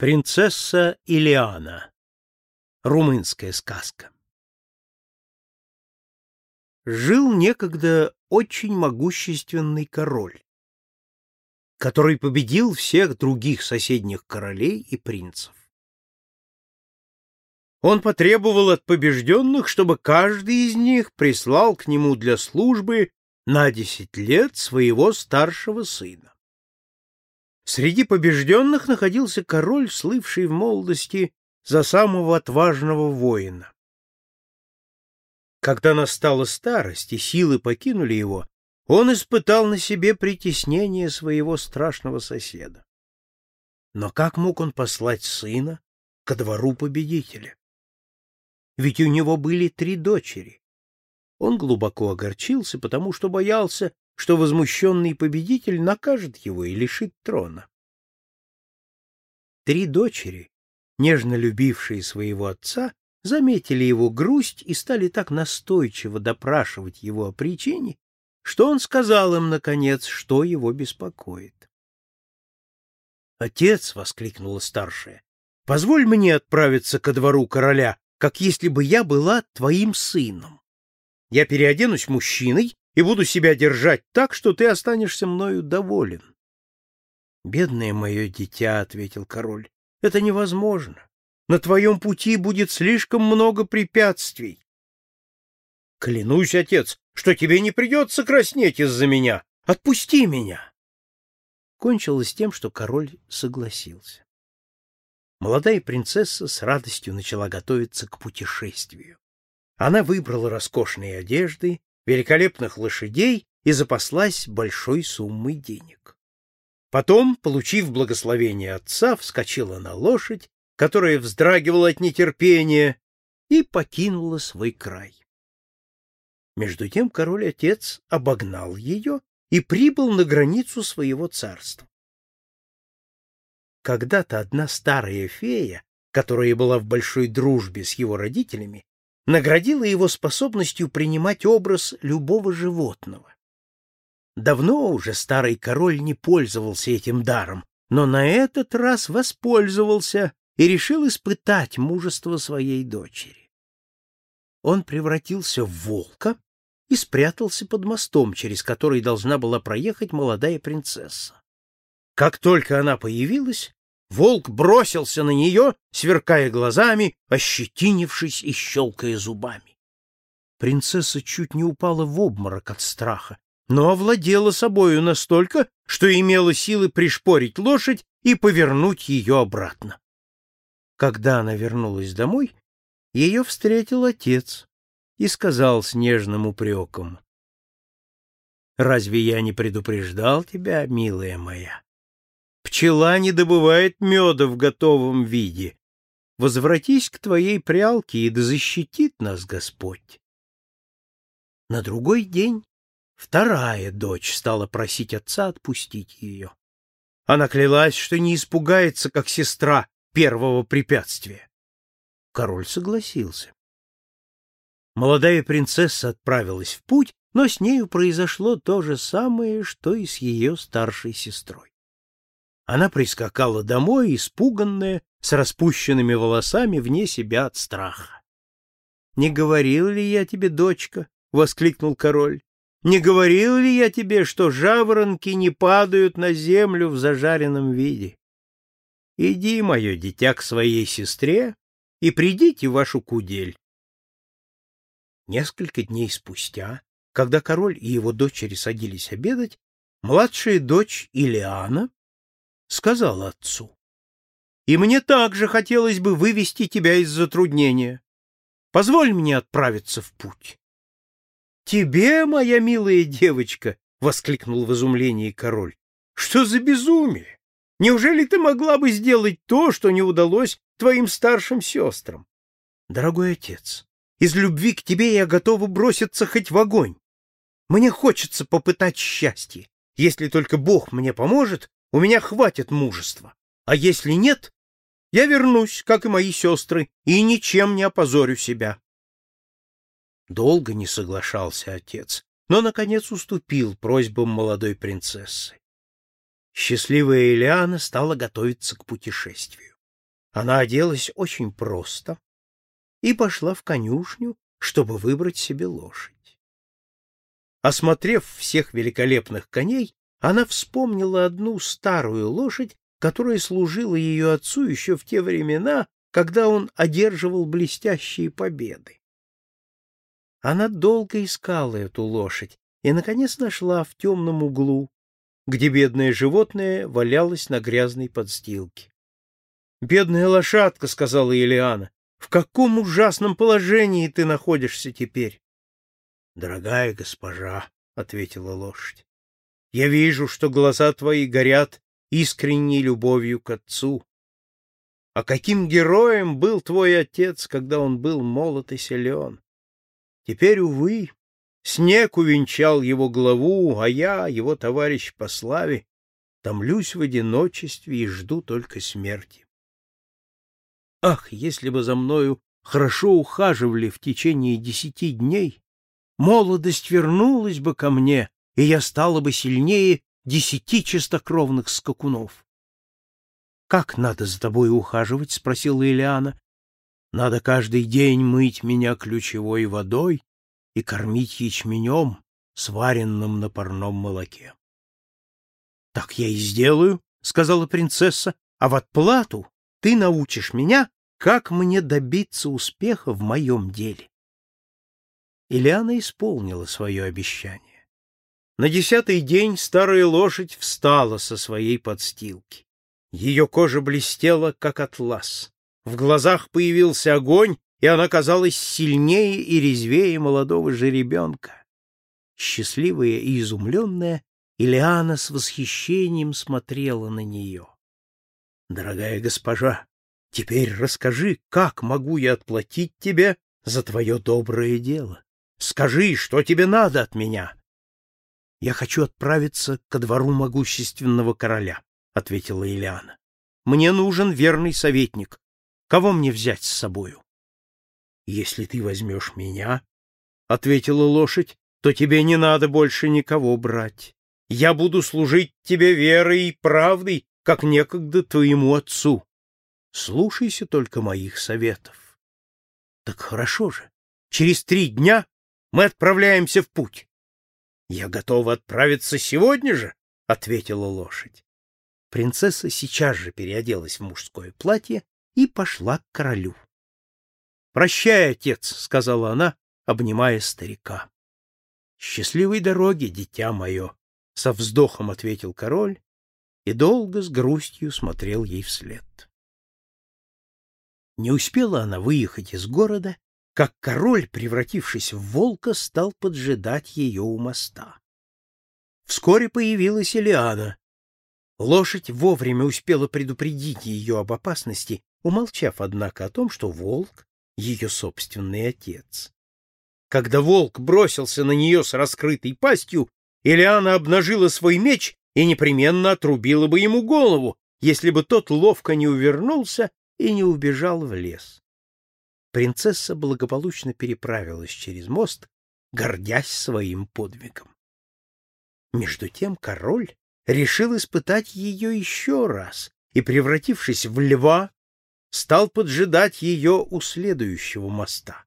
Принцесса Илиана. Румынская сказка. Жил некогда очень могущественный король, который победил всех других соседних королей и принцев. Он потребовал от побежденных, чтобы каждый из них прислал к нему для службы на 10 лет своего старшего сына. Среди побежденных находился король, слывший в молодости за самого отважного воина. Когда настала старость и силы покинули его, он испытал на себе притеснение своего страшного соседа. Но как мог он послать сына ко двору победителя? Ведь у него были 3 дочери. Он глубоко огорчился, потому что боялся, что возмущенный победитель накажет его и лишит трона. 3 дочери, нежно любившие своего отца, заметили его грусть и стали так настойчиво допрашивать его о причине, что он сказал им, наконец, что его беспокоит. «Отец!» — воскликнула старшая. «Позволь мне отправиться ко двору короля, как если бы я была твоим сыном. Я переоденусь мужчиной и буду себя держать так, что ты останешься мною доволен». «Бедное мое дитя», — ответил король, — «это невозможно. На твоем пути будет слишком много препятствий». «Клянусь, отец, что тебе не придется краснеть из-за меня. Отпусти меня!» Кончилось тем, что король согласился. Молодая принцесса с радостью начала готовиться к путешествию. Она выбрала роскошные одежды, великолепных лошадей и запаслась большой суммой денег. Потом, получив благословение отца, вскочила на лошадь, которая вздрагивала от нетерпения, и покинула свой край. Между тем король-отец обогнал ее и прибыл на границу своего царства. Когда-то одна старая фея, которая была в большой дружбе с его родителями, наградила его способностью принимать образ любого животного. Давно уже старый король не пользовался этим даром, но на этот раз воспользовался и решил испытать мужество своей дочери. Он превратился в волка и спрятался под мостом, через который должна была проехать молодая принцесса. Как только она появилась, волк бросился на нее, сверкая глазами, ощетинившись и щелкая зубами. Принцесса чуть не упала в обморок от страха, но овладела собою настолько, что имела силы пришпорить лошадь и повернуть ее обратно. Когда она вернулась домой, ее встретил отец и сказал с нежным упреком: «Разве я не предупреждал тебя, милая моя? Пчела не добывает меда в готовом виде. Возвратись к твоей прялке, и да защитит нас Господь». На другой день вторая дочь стала просить отца отпустить ее. Она клялась, что не испугается, как сестра, первого препятствия. Король согласился. Молодая принцесса отправилась в путь, но с нею произошло то же самое, что и с ее старшей сестрой. Она прискакала домой, испуганная, с распущенными волосами, вне себя от страха. «Не говорил ли я тебе, дочка?» — воскликнул король. «Не говорил ли я тебе, что жаворонки не падают на землю в зажаренном виде? Иди, мое дитя, к своей сестре и придите в вашу кудель». Несколько дней спустя, когда король и его дочери садились обедать, младшая дочь Илиана сказала отцу: «И мне также хотелось бы вывести тебя из затруднения. Позволь мне отправиться в путь». «Тебе, моя милая девочка!» — воскликнул в изумлении король. «Что за безумие? Неужели ты могла бы сделать то, что не удалось твоим старшим сестрам? Дорогой отец, из любви к тебе я готова броситься хоть в огонь. Мне хочется попытать счастье. Если только Бог мне поможет, у меня хватит мужества. А если нет, я вернусь, как и мои сестры, и ничем не опозорю себя». Долго не соглашался отец, но, наконец, уступил просьбам молодой принцессы. Счастливая Илиана стала готовиться к путешествию. Она оделась очень просто и пошла в конюшню, чтобы выбрать себе лошадь. Осмотрев всех великолепных коней, она вспомнила одну старую лошадь, которая служила ее отцу еще в те времена, когда он одерживал блестящие победы. Она долго искала эту лошадь и, наконец, нашла в темном углу, где бедное животное валялось на грязной подстилке. — Бедная лошадка, — сказала Илиана, — в каком ужасном положении ты находишься теперь? — Дорогая госпожа, — ответила лошадь, — я вижу, что глаза твои горят искренней любовью к отцу. А каким героем был твой отец, когда он был молод и силен! Теперь, увы, снег увенчал его главу, а я, его товарищ по славе, томлюсь в одиночестве и жду только смерти. Ах, если бы за мною хорошо ухаживали в течение 10 дней, молодость вернулась бы ко мне, и я стала бы сильнее 10 чистокровных скакунов. — Как надо за тобой ухаживать? — спросила Илиана. — Надо каждый день мыть меня ключевой водой и кормить ячменем, сваренным на парном молоке. — Так я и сделаю, — сказала принцесса, — а в отплату ты научишь меня, как мне добиться успеха в моем деле. Илиана исполнила свое обещание. На 10-й день старая лошадь встала со своей подстилки. Ее кожа блестела, как атлас. В глазах появился огонь, и она казалась сильнее и резвее молодого жеребенка. Счастливая и изумленная, Илиана с восхищением смотрела на нее. — Дорогая госпожа, теперь расскажи, как могу я отплатить тебе за твое доброе дело? Скажи, что тебе надо от меня? — Я хочу отправиться ко двору могущественного короля, — ответила Илиана. — Мне нужен верный советник. Кого мне взять с собою? — Если ты возьмешь меня, — ответила лошадь, — то тебе не надо больше никого брать. Я буду служить тебе верой и правдой, как некогда твоему отцу. Слушайся только моих советов. — Так хорошо же. Через 3 дня мы отправляемся в путь. — Я готова отправиться сегодня же, — ответила лошадь. Принцесса сейчас же переоделась в мужское платье и пошла к королю. — Прощай, отец, — сказала она, обнимая старика. — Счастливой дороги, дитя мое, — со вздохом ответил король и долго с грустью смотрел ей вслед. Не успела она выехать из города, как король, превратившись в волка, стал поджидать ее у моста. Вскоре появилась Илиана. Лошадь вовремя успела предупредить ее об опасности, умолчав, однако, о том, что волк — ее собственный отец. Когда волк бросился на нее с раскрытой пастью, Илиана обнажила свой меч и непременно отрубила бы ему голову, если бы тот ловко не увернулся и не убежал в лес. Принцесса благополучно переправилась через мост, гордясь своим подвигом. Между тем король решил испытать ее еще раз и, превратившись в льва, стал поджидать ее у следующего моста.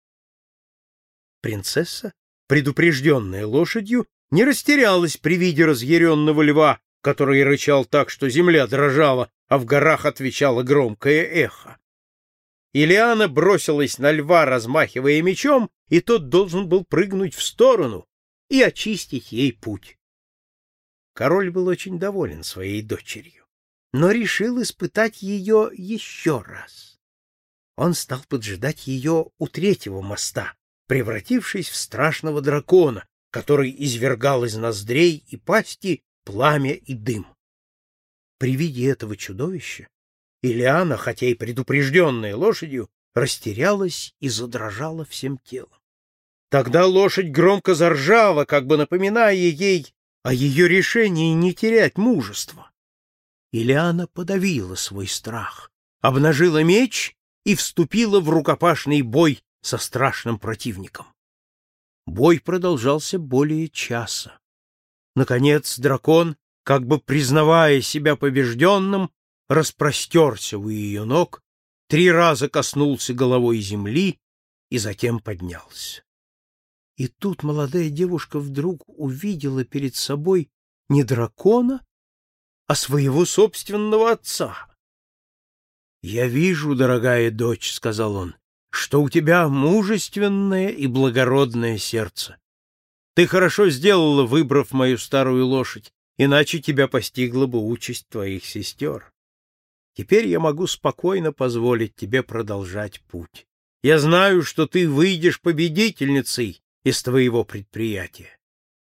Принцесса, предупрежденная лошадью, не растерялась при виде разъяренного льва, который рычал так, что земля дрожала, а в горах отвечало громкое эхо. Илиана бросилась на льва, размахивая мечом, и тот должен был прыгнуть в сторону и очистить ей путь. Король был очень доволен своей дочерью, но решил испытать ее еще раз. Он стал поджидать ее у 3-го моста, превратившись в страшного дракона, который извергал из ноздрей и пасти пламя и дым. При виде этого чудовища Илиана, хотя и предупрежденная лошадью, растерялась и задрожала всем телом. Тогда лошадь громко заржала, как бы напоминая ей о ее решении не терять мужества. Илиана подавила свой страх, обнажила меч и вступила в рукопашный бой со страшным противником. Бой продолжался более часа. Наконец дракон, как бы признавая себя побежденным, распростерся у ее ног 3 раза коснулся головой земли и затем поднялся. И тут молодая девушка вдруг увидела перед собой не дракона, а своего собственного отца. «Я вижу, дорогая дочь, — сказал он, — что у тебя мужественное и благородное сердце. Ты хорошо сделала, выбрав мою старую лошадь, иначе тебя постигла бы участь твоих сестер. Теперь я могу спокойно позволить тебе продолжать путь. Я знаю, что ты выйдешь победительницей из твоего предприятия.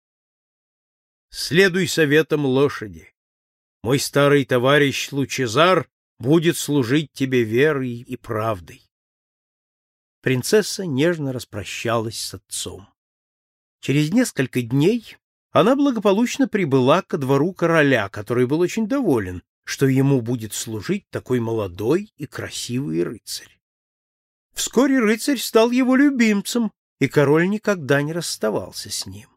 Следуй советам лошади. Мой старый товарищ Лучезар будет служить тебе верой и правдой». Принцесса нежно распрощалась с отцом. Через несколько дней она благополучно прибыла ко двору короля, который был очень доволен, что ему будет служить такой молодой и красивый рыцарь. Вскоре рыцарь стал его любимцем, и король никогда не расставался с ним.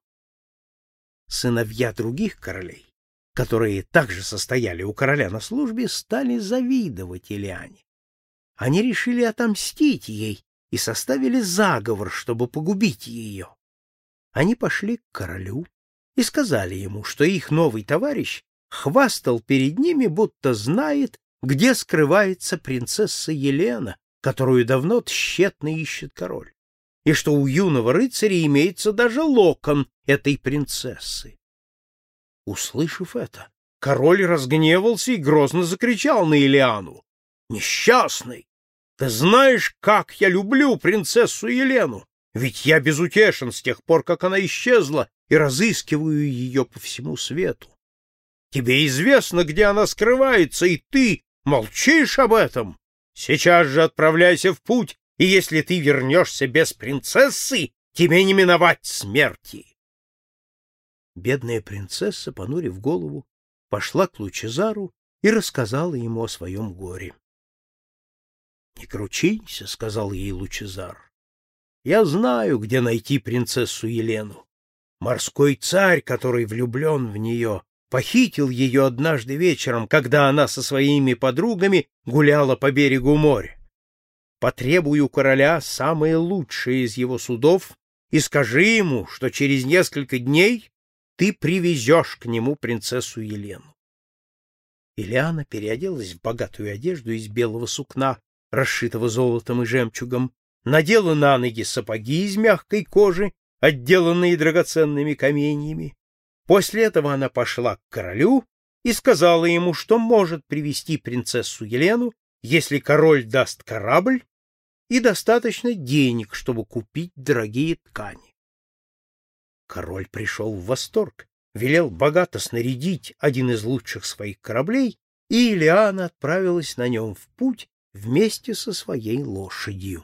Сыновья других королей, которые также состояли у короля на службе, стали завидовать Илиане. Они решили отомстить ей и составили заговор, чтобы погубить ее. Они пошли к королю и сказали ему, что их новый товарищ хвастал перед ними, будто знает, где скрывается принцесса Елена, которую давно тщетно ищет король, и что у юного рыцаря имеется даже локон этой принцессы. Услышав это, король разгневался и грозно закричал на Илиану: «Несчастный! Ты знаешь, как я люблю принцессу Елену! Ведь я безутешен с тех пор, как она исчезла, и разыскиваю ее по всему свету. Тебе известно, где она скрывается, и ты молчишь об этом. Сейчас же отправляйся в путь, и если ты вернешься без принцессы, тебе не миновать смерти». Бедная принцесса, понурив голову, пошла к Лучезару и рассказала ему о своем горе. «Не кручинься, — сказал ей Лучезар. — Я знаю, где найти принцессу Елену. Морской царь, который влюблен в нее, похитил ее однажды вечером, когда она со своими подругами гуляла по берегу моря. Потребуй у короля самое лучшее из его судов и скажи ему, что через несколько дней ты привезешь к нему принцессу Елену». Илиана переоделась в богатую одежду из белого сукна, расшитого золотом и жемчугом, надела на ноги сапоги из мягкой кожи, отделанные драгоценными каменьями. После этого она пошла к королю и сказала ему, что может привести принцессу Елену, если король даст корабль и достаточно денег, чтобы купить дорогие ткани. Король пришел в восторг, велел богато снарядить один из лучших своих кораблей, и Илиана отправилась на нем в путь вместе со своей лошадью.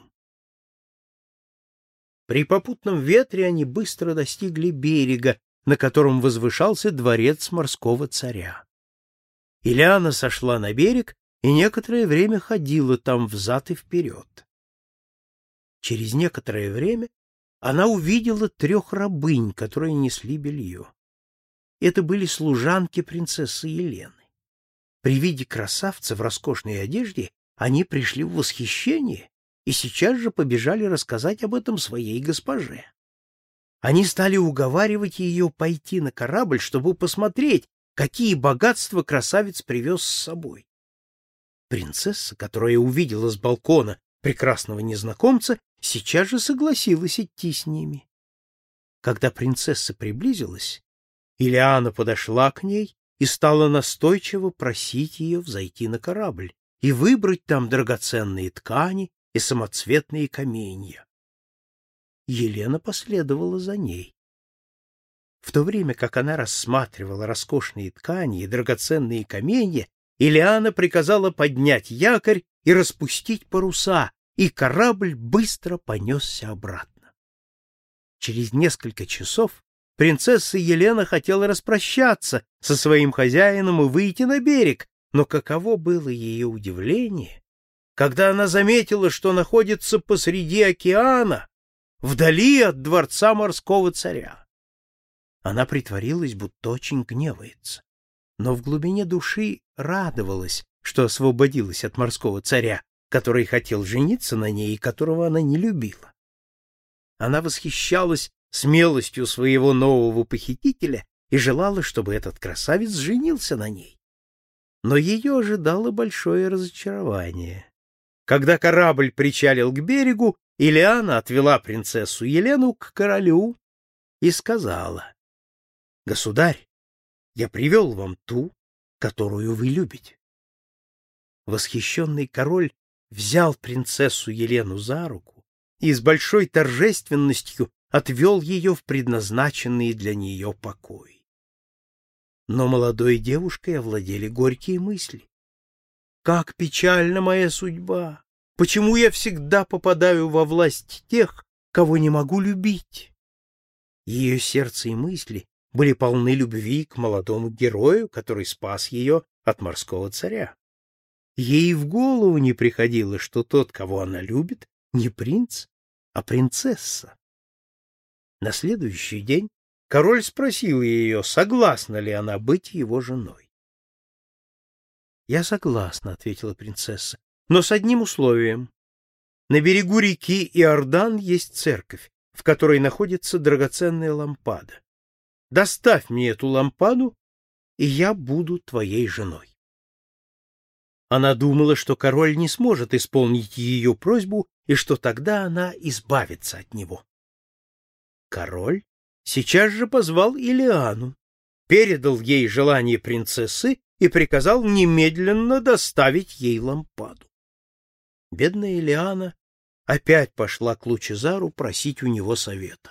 При попутном ветре они быстро достигли берега, на котором возвышался дворец морского царя. Илиана сошла на берег и некоторое время ходила там взад и вперед. Через некоторое время она увидела 3 рабынь, которые несли белье. Это были служанки принцессы Елены. При виде красавца в роскошной одежде они пришли в восхищение и сейчас же побежали рассказать об этом своей госпоже. Они стали уговаривать ее пойти на корабль, чтобы посмотреть, какие богатства красавец привез с собой. Принцесса, которая увидела с балкона прекрасного незнакомца, сейчас же согласилась идти с ними. Когда принцесса приблизилась, Илиана подошла к ней и стала настойчиво просить ее взойти на корабль и выбрать там драгоценные ткани и самоцветные каменья. Елена последовала за ней. В то время как она рассматривала роскошные ткани и драгоценные каменья, Илиана приказала поднять якорь и распустить паруса, и корабль быстро понесся обратно. Через несколько часов принцесса Елена хотела распрощаться со своим хозяином и выйти на берег, но каково было ее удивление, когда она заметила, что находится посреди океана, вдали от дворца морского царя. Она притворилась, будто очень гневается, но в глубине души радовалась, что освободилась от морского царя, который хотел жениться на ней и которого она не любила. Она восхищалась смелостью своего нового похитителя и желала, чтобы этот красавец женился на ней. Но ее ожидало большое разочарование. Когда корабль причалил к берегу, Илиана отвела принцессу Елену к королю и сказала: «Государь, я привел вам ту, которую вы любите». Восхищенный король взял принцессу Елену за руку и с большой торжественностью отвел ее в предназначенный для нее покой. Но молодой девушкой овладели горькие мысли. «Как печальна моя судьба! Почему я всегда попадаю во власть тех, кого не могу любить?» Ее сердце и мысли были полны любви к молодому герою, который спас ее от морского царя. Ей в голову не приходило, что тот, кого она любит, не принц, а принцесса. На следующий день король спросил ее, согласна ли она быть его женой. «Я согласна», — ответила принцесса, — «но с одним условием. На берегу реки Иордан есть церковь, в которой находится драгоценная лампада. Доставь мне эту лампаду, и я буду твоей женой». Она думала, что король не сможет исполнить ее просьбу и что тогда она избавится от него. Король сейчас же позвал Илиану, передал ей желание принцессы и приказал немедленно доставить ей лампаду. Бедная Илиана опять пошла к Лучезару просить у него совета.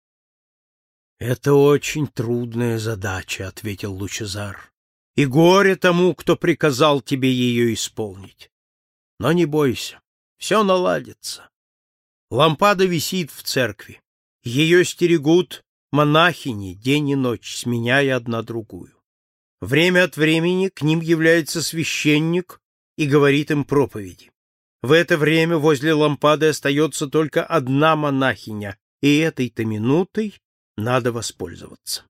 «Это очень трудная задача», — ответил Лучезар, — «и горе тому, кто приказал тебе ее исполнить. Но не бойся, все наладится. Лампада висит в церкви, ее стерегут монахини день и ночь, сменяя одна другую. Время от времени к ним является священник и говорит им проповеди. В это время возле лампады остается только одна монахиня, и этой-то минутой надо воспользоваться».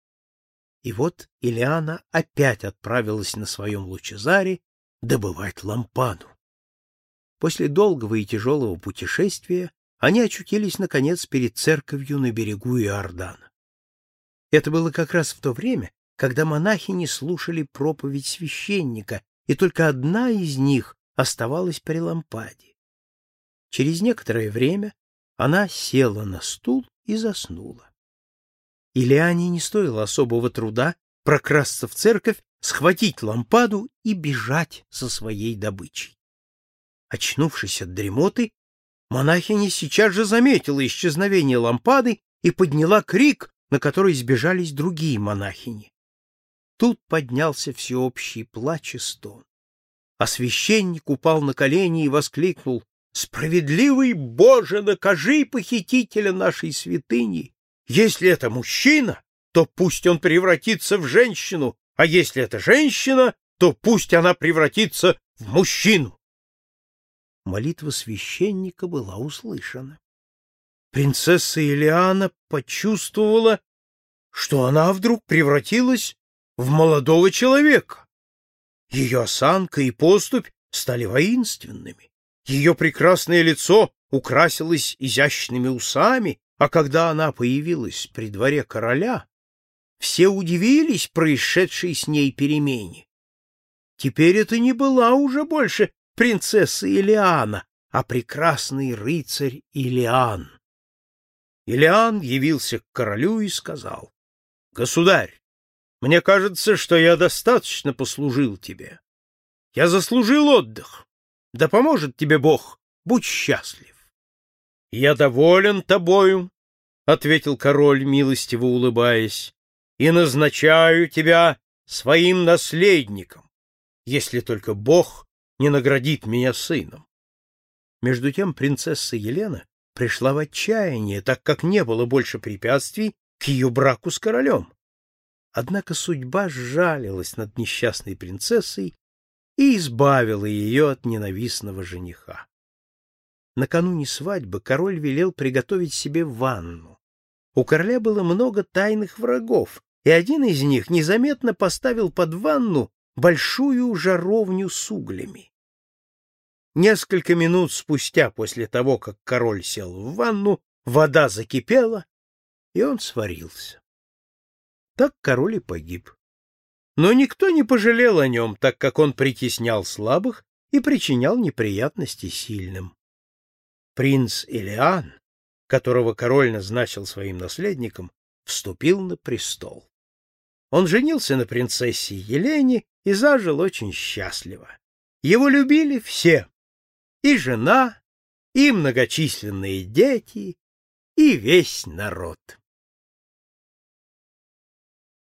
И вот Илиана опять отправилась на своем Лучезаре добывать лампаду. После долгого и тяжелого путешествия они очутились, наконец, перед церковью на берегу Иордана. Это было как раз в то время, когда монахини слушали проповедь священника, и только одна из них оставалась при лампаде. Через некоторое время она села на стул и заснула. Илиане не стоило особого труда прокрасться в церковь, схватить лампаду и бежать со своей добычей. Очнувшись от дремоты, монахиня сейчас же заметила исчезновение лампады и подняла крик, на который сбежались другие монахини. Тут поднялся всеобщий плач и стон. А священник упал на колени и воскликнул: «Справедливый Боже, накажи похитителя нашей святыни! Если это мужчина, то пусть он превратится в женщину, а если это женщина, то пусть она превратится в мужчину». Молитва священника была услышана. Принцесса Илиана почувствовала, что она вдруг превратилась в молодого человека. Ее осанка и поступь стали воинственными. Ее прекрасное лицо украсилось изящными усами, а когда она появилась при дворе короля, все удивились происшедшей с ней перемене. Теперь это не была уже больше принцесса Илиана, а прекрасный рыцарь Илиан. Илиан явился к королю и сказал: «Государь, мне кажется, что я достаточно послужил тебе. Я заслужил отдых. Да поможет тебе Бог, будь счастлив». «Я доволен тобою», — ответил король, милостиво улыбаясь, «и назначаю тебя своим наследником, если только Бог не наградит меня сыном». Между тем принцесса Елена пришла в отчаяние, так как не было больше препятствий к ее браку с королем. Однако судьба сжалилась над несчастной принцессой и избавила ее от ненавистного жениха. Накануне свадьбы король велел приготовить себе ванну. У короля было много тайных врагов, и один из них незаметно поставил под ванну большую жаровню с углями. Несколько минут спустя после того, как король сел в ванну, вода закипела, и он сварился. Так король и погиб. Но никто не пожалел о нем, так как он притеснял слабых и причинял неприятности сильным. Принц Илиан, которого король назначил своим наследником, вступил на престол. Он женился на принцессе Елене и зажил очень счастливо. Его любили все: и жена, и многочисленные дети, и весь народ.